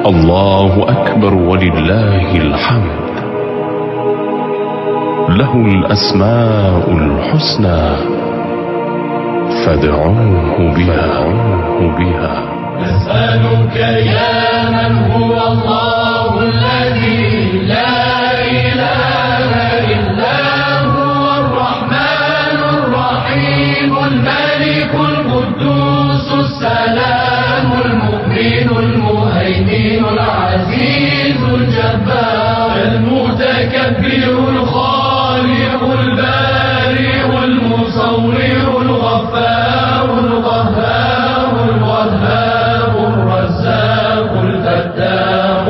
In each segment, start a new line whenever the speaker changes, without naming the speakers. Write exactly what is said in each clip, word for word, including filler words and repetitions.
الله أكبر ولله الحمد. له الأسماء الحسنى فادعوه بها. بها
نسألك يا من هو الله الذي لا إله إلا هو الرحمن الرحيم الملك القدوس السلام المؤمن المهيمن العزيز الجبار المتكبر الخالق البارئ المصور الغفار القهار الوهاب الرزاق الفتاح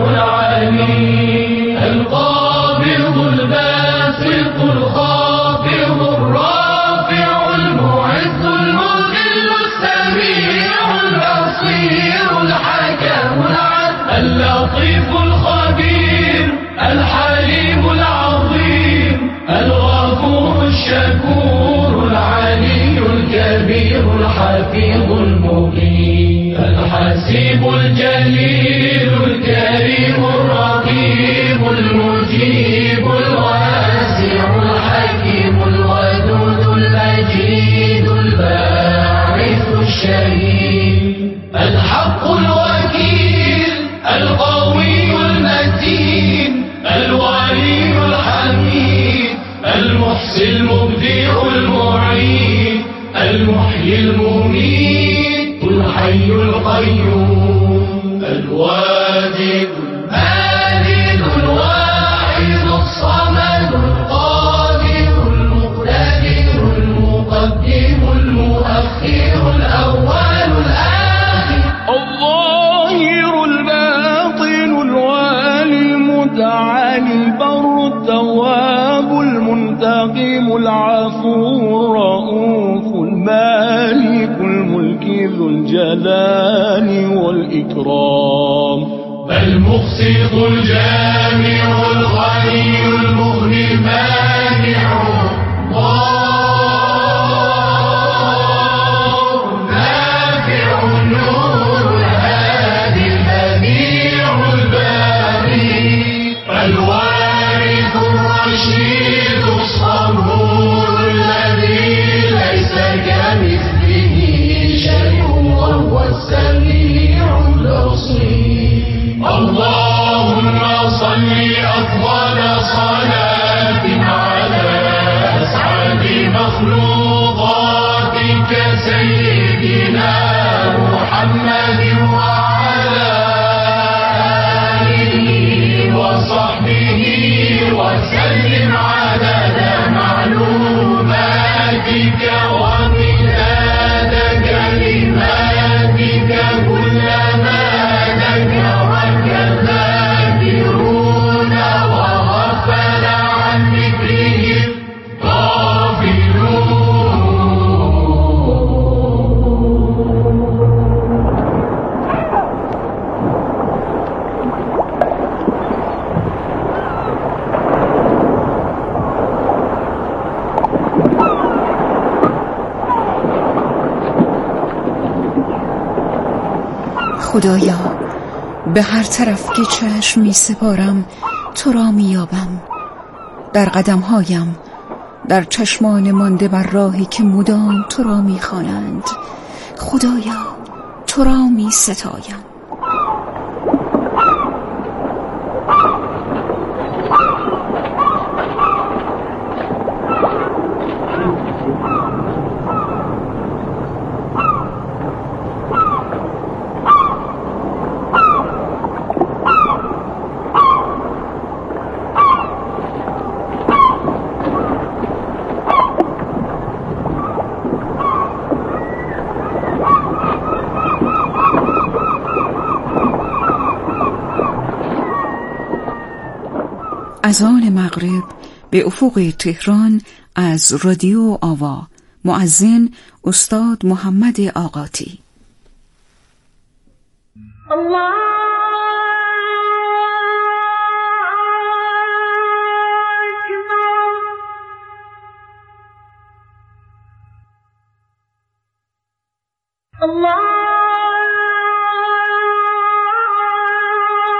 العليم القابض الباسط الخافض الرافع المعز المذل السميع البصير الحكم العدل اللطيف الخبير الحليم العظيم الغفور الشكور العلي الكبير الحفيظ المبين الحسيب الجليل الكريم الرقيب المجيب الواسع الحكيم الودود المجيد الباعث الشهيد الحق الوكيل القوي المتين الولي الحميد المحصي المبدع المعيد المحيي المميت الحي القيوم الواجد الماجد الواحد الصمد القادر المقتدر المقدم المؤخر الأول الآخر
الظاهر الباطن الوالي المتعالي البر التواب المنتقم العفو الرؤوف المالك الملك ذو الجلال والإكرام
المقسط الجامع الغني المغني المانع نافع النور الهادي البديع الباري الوارث الرشيد الصبور الذي ليس كمثله شيء وهو السميع البصير اللهم صل أفضل صلاة على أسعد مخلوقاتك سيدنا محمد وعلى آله وصحبه وسلم عدد معلوماتك ومداد كلماتك كلما ذكرك الذاكرون وغفل عن ذكرهم غافلون.
خدایا به هر طرف که چشم می سپارم تو را می یابم، در قدمهایم در چشمان مانده بر راهی که مدام تو را می خوانند. خدایا تو را می ستایم. اذان مغرب به افق تهران از رادیو آوا. مؤذن استاد محمد آقاتی.
الله أكبر الله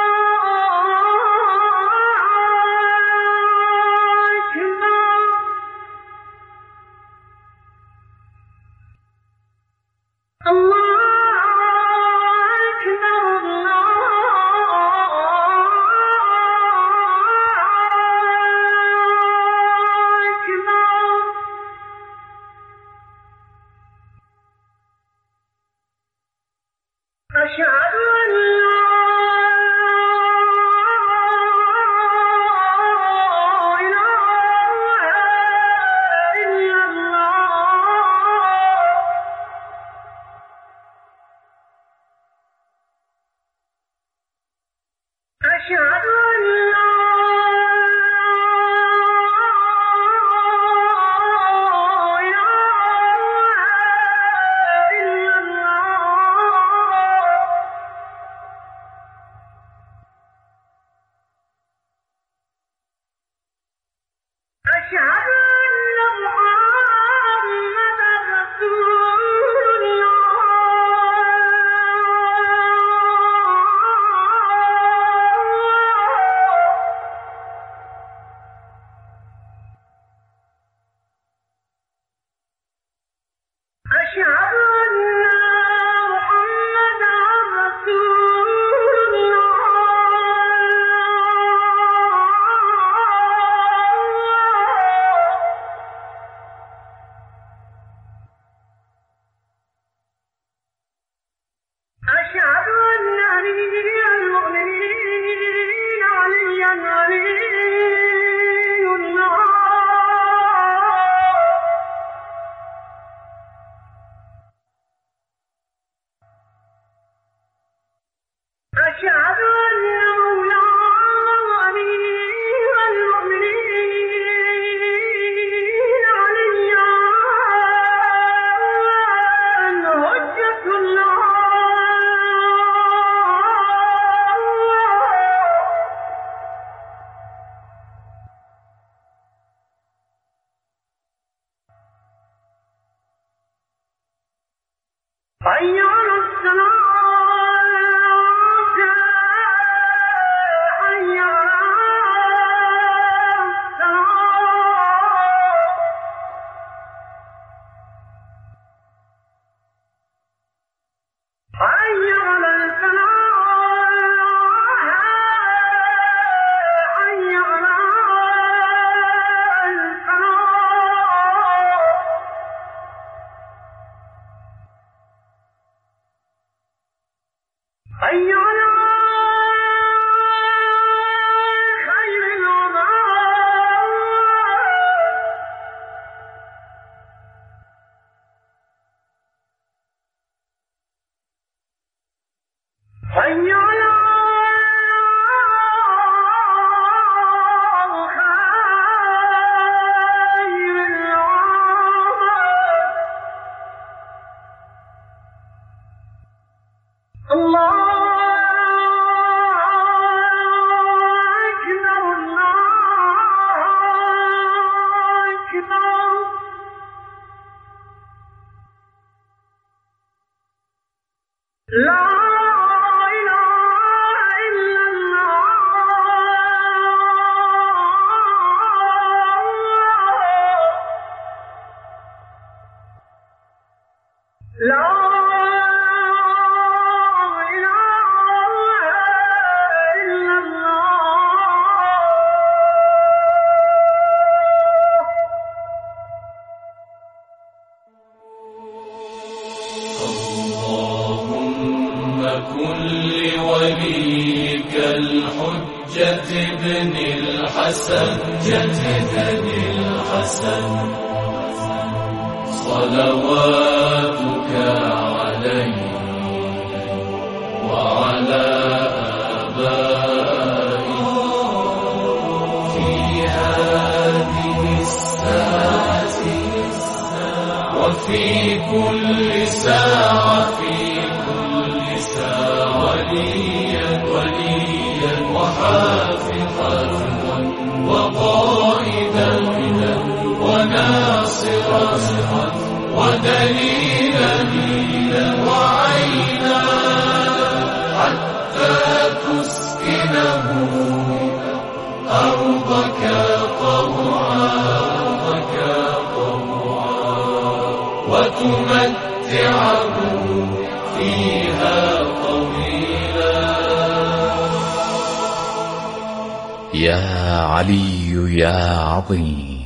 يا علي يا عظيم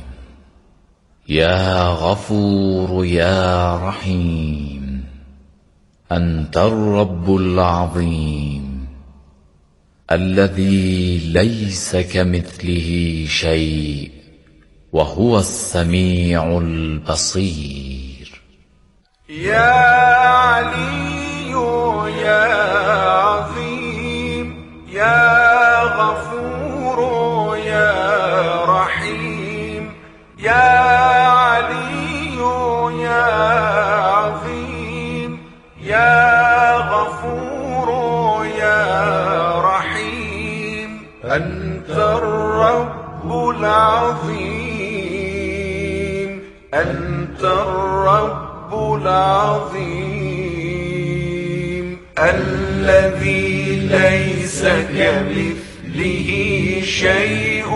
يا غفور يا رحيم، أنت الرب العظيم الذي ليس كمثله شيء وهو السميع البصير.
يا علي يا عظيم يا غفور يا رحيم، يا علي يا عظيم يا غفور يا رحيم، أنت الرب العظيم أنت الرب العظيم الذي ليس كمثله شيء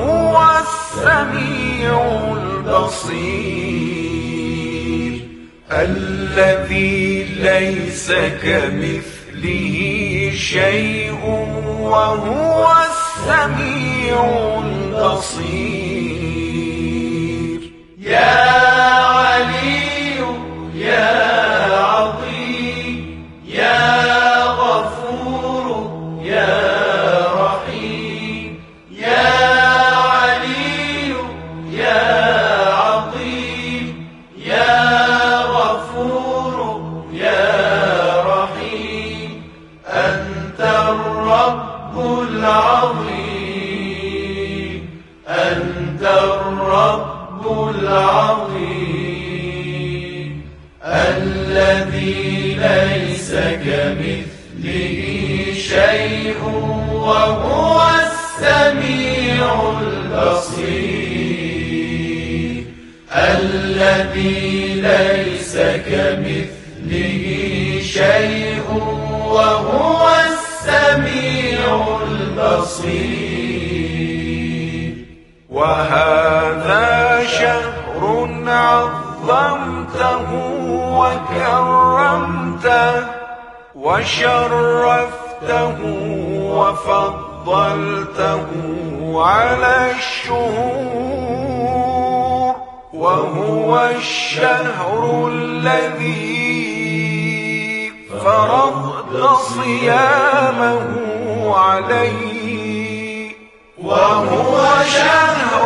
وهو السميع البصير. الذي ليس كمثله شيء وهو السميع البصير.
يا علي يا عظيم يا غفور يا رحيم. يا علي يا عظيم يا غفور يا رحيم. أنت الرب العظيم أنت الرب العظيم الذي ليس كمثله شيء وهو السميع البصير. الذي ليس كمثله شيء وهو السميع البصير.
وهذا شهر عظمته وكرمته وشرفته وفضلته على الشهور. وهو الشهر الذي فرضت صيامه عليه. وهو شهر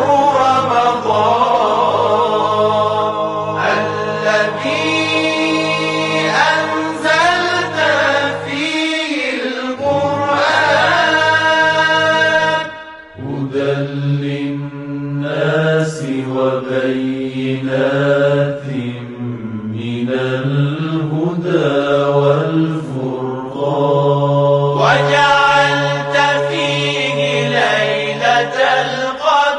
رمضان الذي أنزلت فيه القرآن
هدى للناس وبينات من الهدى والفرقان.
وجعلت فيه ليلة القدر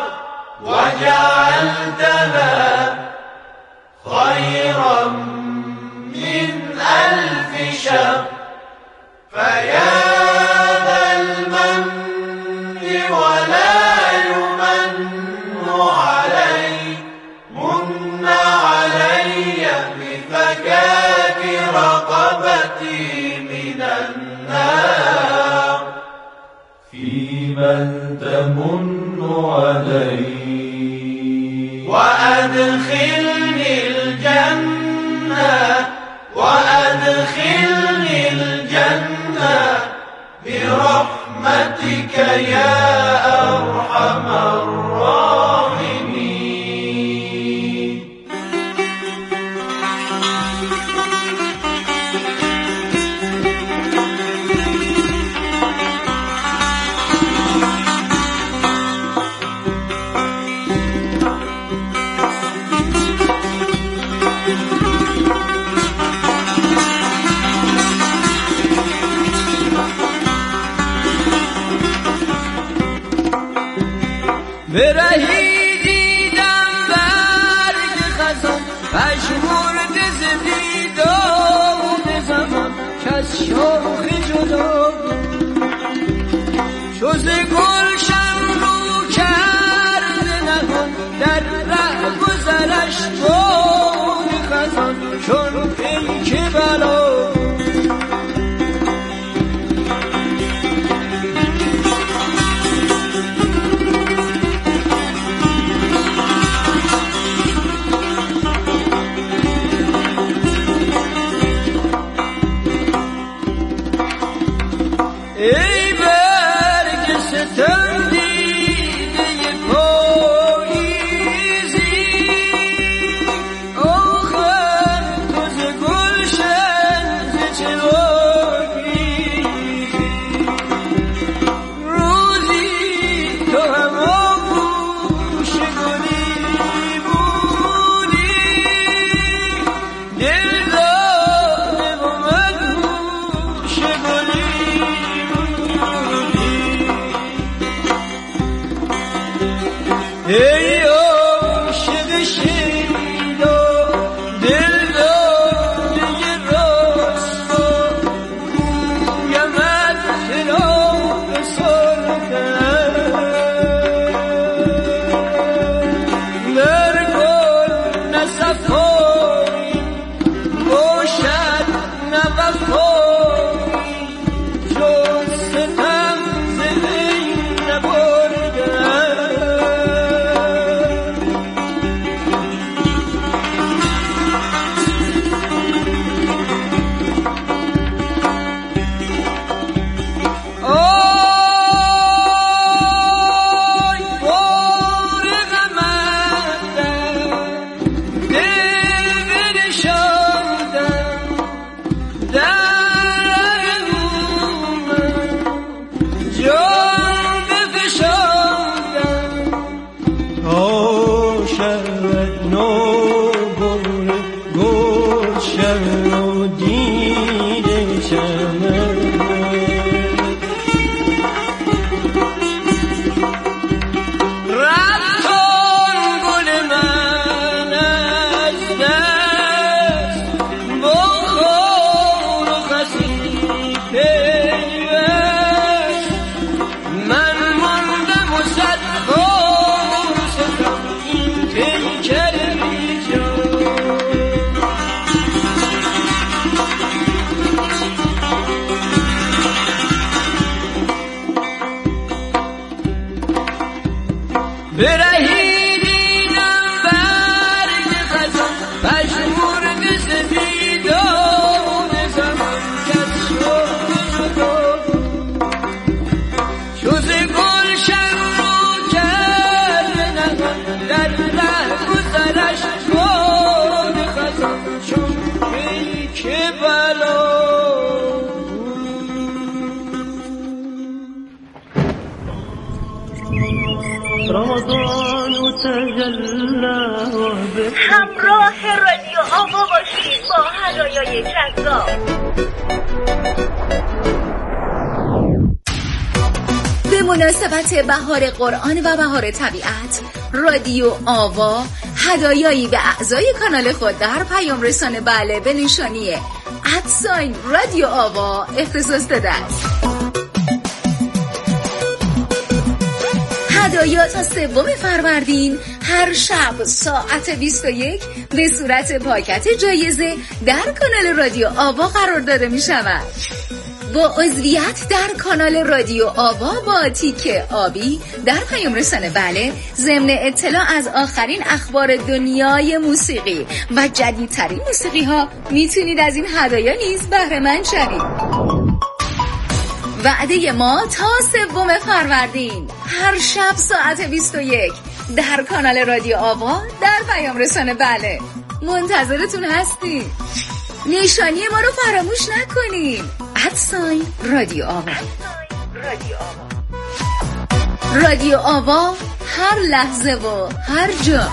وجعلتها خيرا من ألف شهر. فيا ذا المن ولا يمن علي من علي بفكاك رقبتي من النار.
في من تمن علي
وأدخلني الجنة وأدخلني الجنة برحمتك يا أرحم الراحمين.
برهی
نو گل گلشن و دیده چمن
همراه رادیو آوا باشید با هدایای جذاب.
به مناسبت بهار قرآن و بهار طبیعت، رادیو آوا هدایایی به اعضای کانال خود در پیام رسان بله به نشانی ادساین رادیو آوا اختصاص داده است. هدایا تا سوم فروردین هر شب ساعت بیست و یک به صورت پاکت جایزه در کانال رادیو آوا قرار داده می شود. با عضویت در کانال رادیو آوا با تیک آبی در پیام رسان بله ضمن اطلاع از آخرین اخبار دنیای موسیقی و جدیدترین موسیقی ها میتونید از این هدایا نیز بهره مند شوید. وعده ما تا سوم فروردین هر شب ساعت بیست و یک در کانال رادیو آوا در پیام رسان بله منتظرتون هستیم. نشانی ما رو فراموش نکنین. ادساین رادیو آوا. رادیو آوا هر لحظه و هر جا.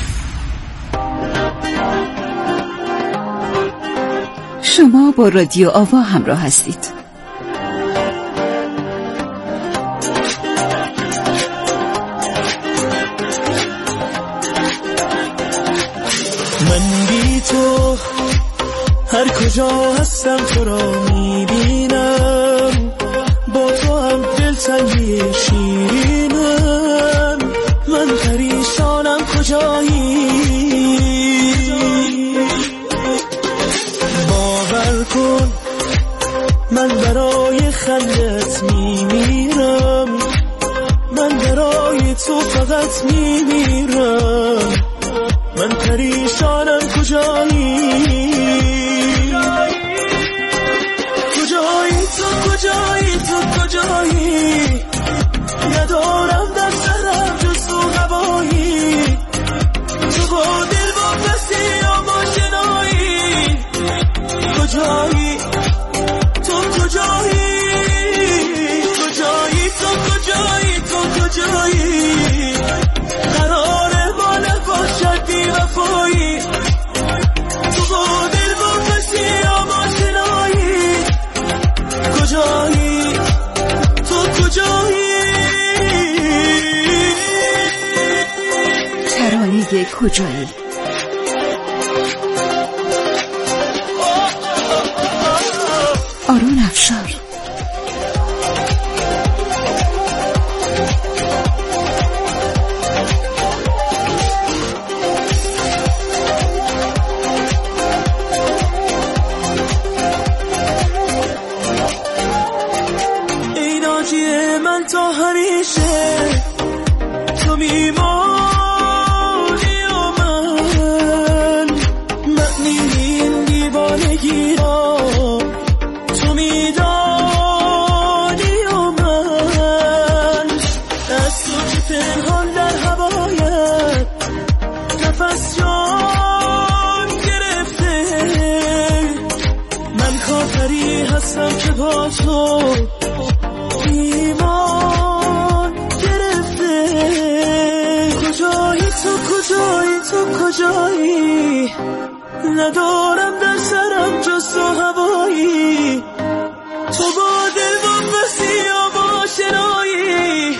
شما با رادیو آوا همراه هستید.
من بی تو هر کجا هستم تو را میبینم، با تو هم دلتنگی شیرینم. من پریشانم کجایی، باور کن من برای خندت میمیرم، من برای تو فقط میمیرم. من پریشانم کجایی، کجایی تو، کجایی تو، کجایی؟ ندارم در سرم جز تو هوایی، تو با دل با کسی آشنایی. کجایی تو، کجایی، کجایی تو، کجایی تو، کجایی؟ قراره ما نباشد بی وفایی، تو با دل با کسی آشنایی. کجایی تو، کجایی؟
ترانه کجایی. آرون افشار.
ای ناجی من تا همیشه تو میمانی و من معنی این دیوانگی را تو میدانی و من از تو که پنهان در هوایت نفس جان گرفته. من کافری هستم که با تو ایمان گرفته. کجایی تو، کجایی تو، کجایی؟ ندارم در سرم جز تو هوایی، تو با دل واپسی یا با شنایی.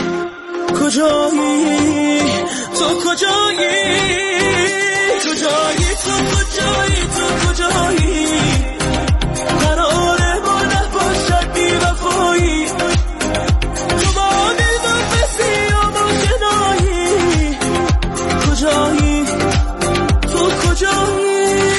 کجایی؟ تو کجایی؟ کجایی؟ تو کجایی؟ تو کجایی؟ قراره ما نباشد بی وفایی، تو با دل واپسی یا با شنایی. کجایی؟ تو کجایی؟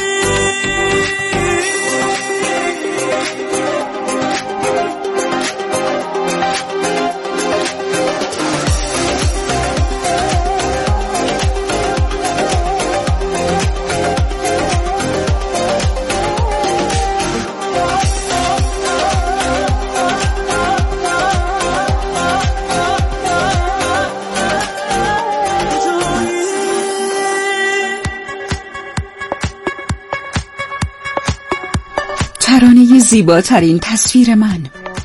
ترانه زیباترین تصویر من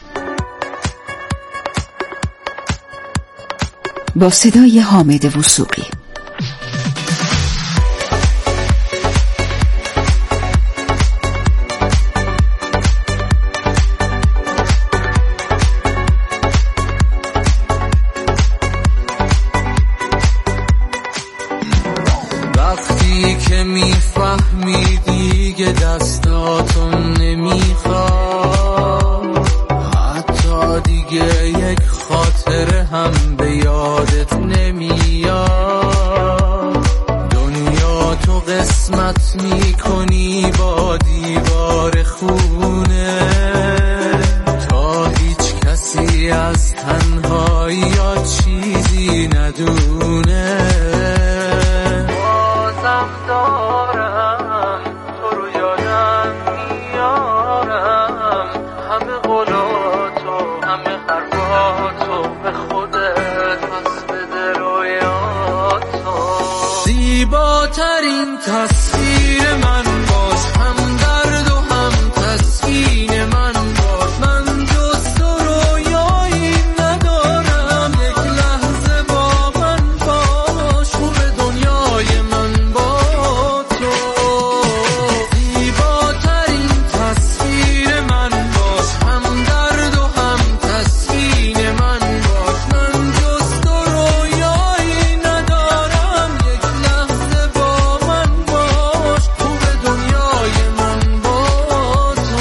با صدای حامد وثوقی.
وقتی که میفهمی دیگه دستاتون نمیخواد، حتی دیگه یک خاطره هم به یادت نمیاد، دنیا تو قسمت میکنی با دیوار خونه، تا هیچ کسی از تنهایی یا چیزی ندونه. بازم دارم تو رو یادم میارم، همه قولاتو همه حرفاتو به خودت پس بده رویاتو. زیباترین تصویر من باش، هم درد و هم تسکین من باش، من جز تو رویایی ندارم، یک لحظه با من باش، خوب دنیای من با تو. زیباترین تصویر من باش، هم درد و هم تسکین من باش، من جز تو رویایی ندارم، یک لحظه با من باش، خوب دنیای من با تو.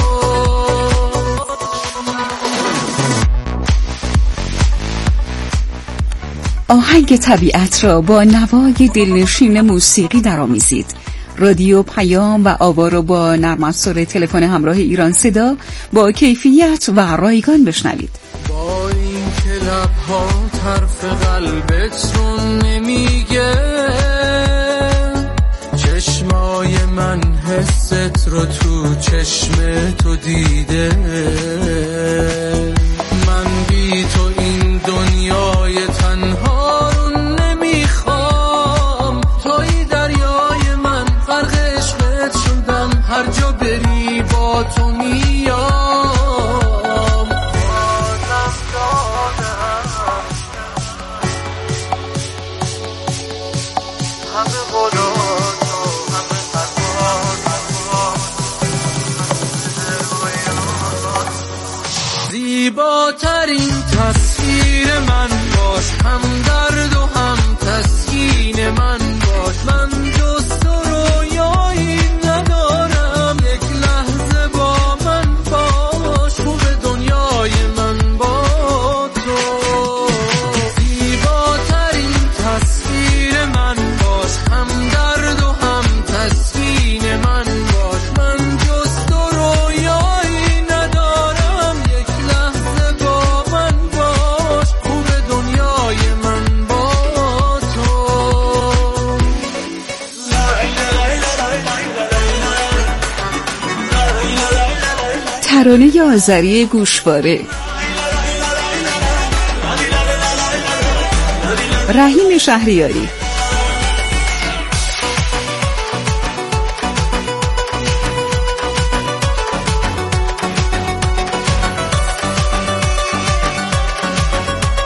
آهنگ طبیعت را با نوای دلنشین موسیقی درآمیزید. رادیو پیام و آوا را با نرم افزار تلفن همراه ایران صدا با کیفیت و رایگان بشنوید.
با این که لبها طرف قلبت رو نمیگه، چشمای من حست رو تو چشم تو دیده، من بی تو این دنیای تنها رو نمیخوام، توی دریای من غرق عشقت شدم، هر جا بری با تو میام. بازم دادم همه قولاتو همه حرفاتو. زیباترین تصویر من باش، هم درد و هم تسکین من باش، من جز تو رویایی ندارم، یک لحظه با من باش، خوب دنیای من با تو. زیباترین تصویر من باش، هم درد و هم تسکین من باش، من جز تو رویایی ندارم، یک لحظه با من باش، خوب دنیای من با تو.
ترانه آذری گوشواره. رحیم شهریاری.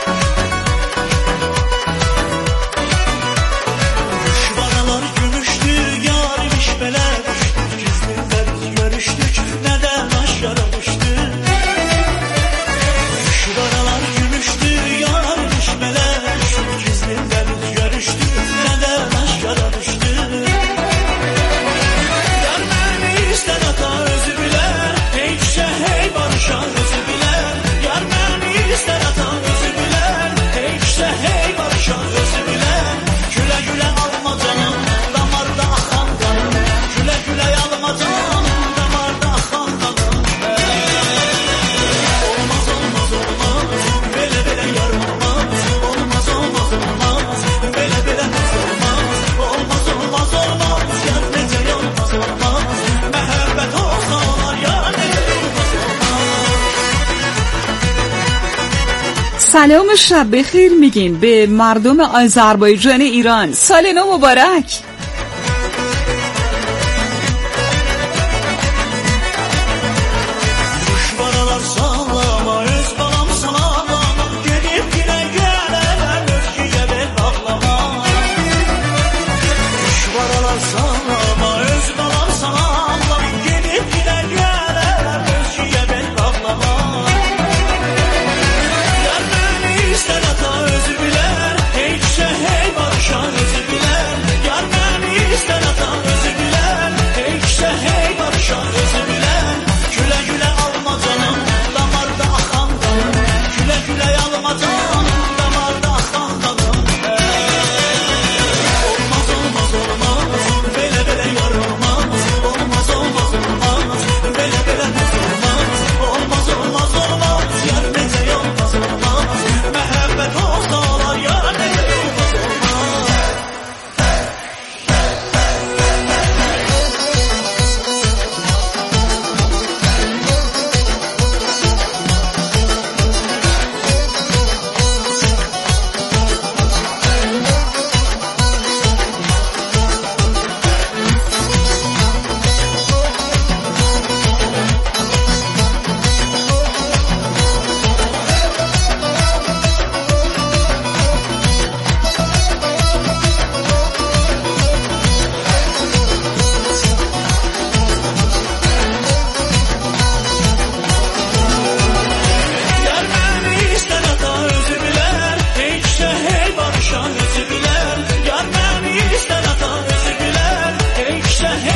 Düşmanalar gümüştü
سلام و شب بخیر میگیم به مردم آذربایجان ایران. سال نو مبارک.